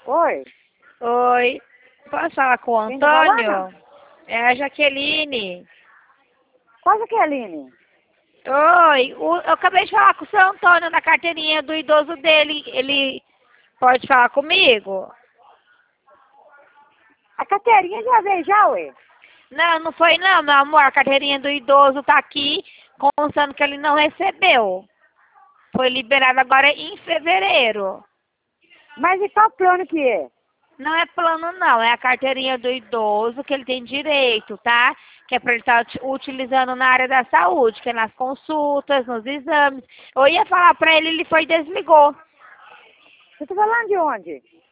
Oi, Oi, posso falar com o quem tá Antônio? falando? É a Jaqueline. Qual que é, Aline? Oi, eu acabei de falar com o seu Antônio na carteirinha do idoso dele. Ele pode falar comigo? A carteirinha já veio já, ué. Não, não foi não, meu amor. A carteirinha do idoso tá aqui, constando que ele não recebeu. Foi liberado agora em fevereiro. Mas e qual plano que é? Não é plano não, é a carteirinha do idoso que ele tem direito, tá? Que é para ele estar utilizando na área da saúde, que é nas consultas, nos exames. Eu ia falar para ele, ele foi e desligou. Você tá falando de onde?